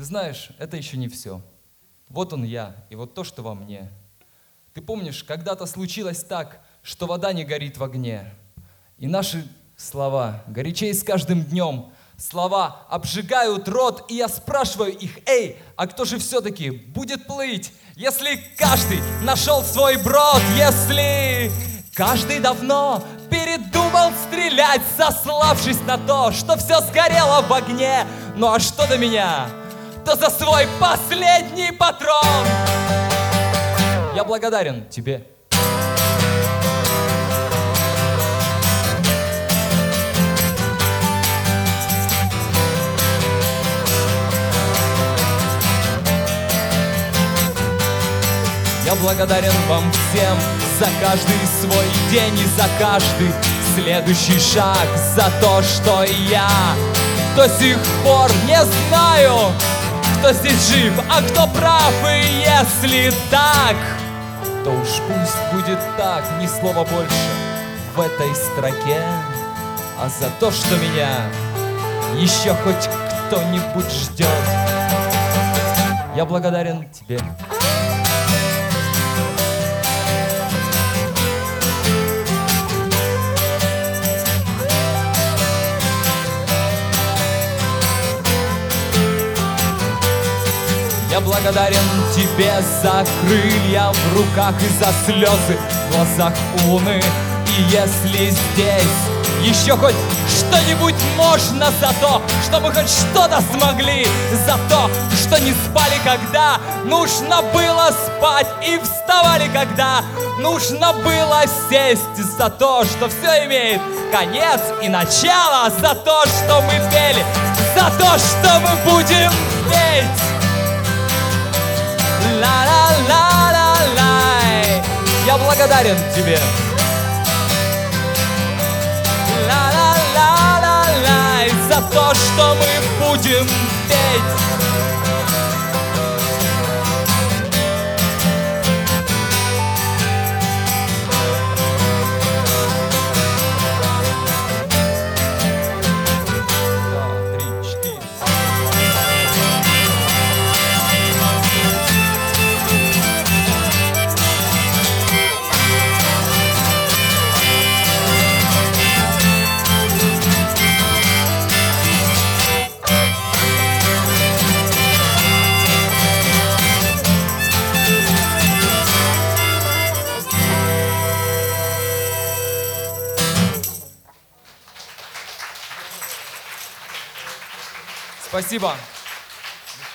знаешь, это еще не все. Вот он я, и вот то, что во мне. Ты помнишь, когда-то случилось так, что вода не горит в огне. И наши слова горячей с каждым днем. Слова обжигают рот, и я спрашиваю их: эй, а кто же все-таки будет плыть, если каждый нашел свой брод, если каждый давно передумал стрелять, сославшись на то, что все сгорело в огне. Ну а что до меня, то за свой последний патрон я благодарен тебе. Я благодарен вам всем за каждый свой день и за каждый следующий шаг, за то, что я до сих пор не знаю, кто здесь жив, а кто прав. И если так, то уж пусть будет так, ни слова больше в этой строке, а за то, что меня еще хоть кто-нибудь ждет, я благодарен тебе. Я благодарен тебе за крылья в руках и за слезы в глазах у луны. И если здесь еще хоть что-нибудь можно, за то, что мы хоть что-то смогли, за то, что не спали, когда нужно было спать, и вставали, когда нужно было сесть, за то, что все имеет конец и начало, за то, что мы пели, за то, что мы будем петь. Ла-ла-ла-ла-лай, я благодарен тебе. Ла-ла-ла-ла-лай, за то, что мы будем петь. Спасибо.